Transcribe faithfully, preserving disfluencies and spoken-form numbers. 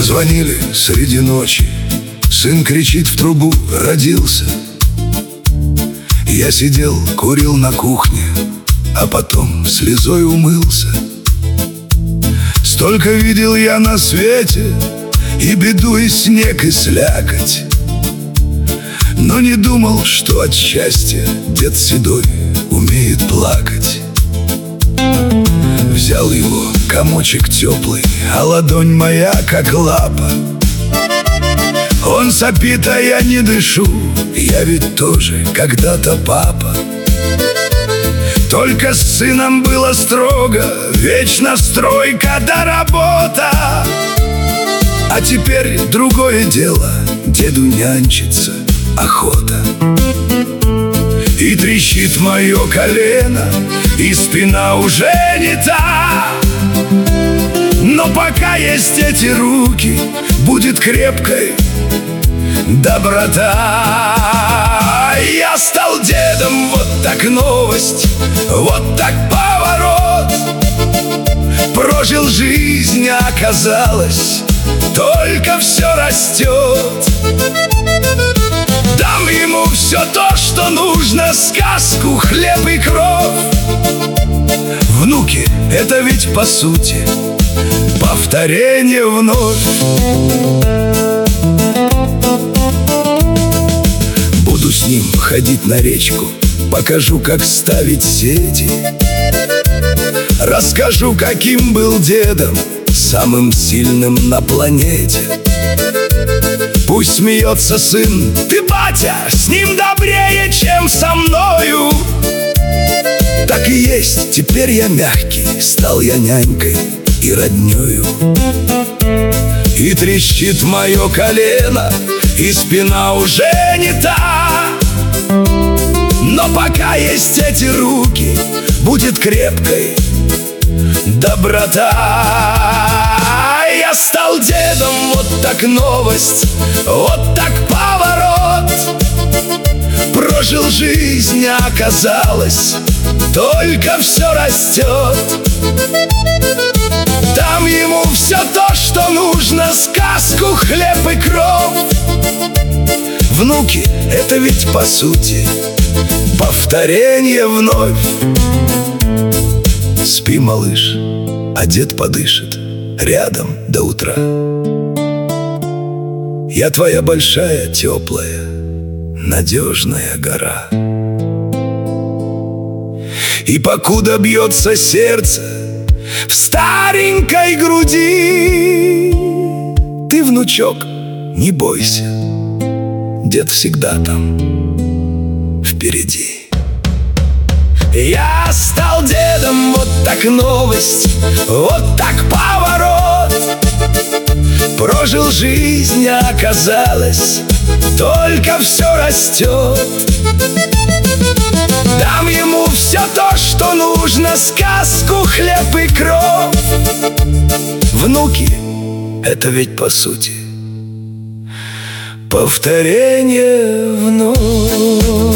Позвонили среди ночи, сын кричит в трубу: родился. Я сидел, курил на кухне, а потом слезой умылся. Столько видел я на свете, и беду, и снег, и слякоть, но не думал, что от счастья дед седой умеет плакать. Взял его комочек теплый, а ладонь моя как лапа. Он сопит, а я не дышу, я ведь тоже когда-то папа. Только с сыном было строго, вечно стройка да работа. А теперь другое дело, деду нянчиться охота. И трещит мое колено, и спина уже не та. Но пока есть эти руки, будет крепкой доброта. Я стал дедом, вот так новость, вот так поворот. Прожил жизнь, а оказалось, только все растет. Дам ему все то, что нужно: сказку, хлеб и кровь. Внуки — это ведь по сути повторение вновь. Буду с ним ходить на речку, покажу, как ставить сети. Расскажу, каким был дедом, самым сильным на планете. Пусть смеется сын: ты, батя, с ним добрее, чем со мною. Так и есть, теперь я мягкий, стал я нянькой и роднёю. И трещит мое колено, и спина уже не та. Но пока есть эти руки, будет крепкой доброта. Я стал дедом, вот так новость, вот так поворот. Прожил жизнь, а оказалось, только все растет. Дам ему все то, что нужно: сказку, хлеб и кровь. Внуки — это ведь по сути повторение вновь. Спи, малыш, а дед подышит рядом до утра. Я твоя большая, теплая, надежная гора. И покуда бьется сердце в старенькой груди, ты, внучок, не бойся, дед всегда там впереди. Я стал дедом, вот так новость, вот так поворот. Прожил жизнь, а оказалось, только все растет. Дам ему все то, что нужно: сказку, хлеб и кровь. Внуки — это ведь по сути повторение вновь.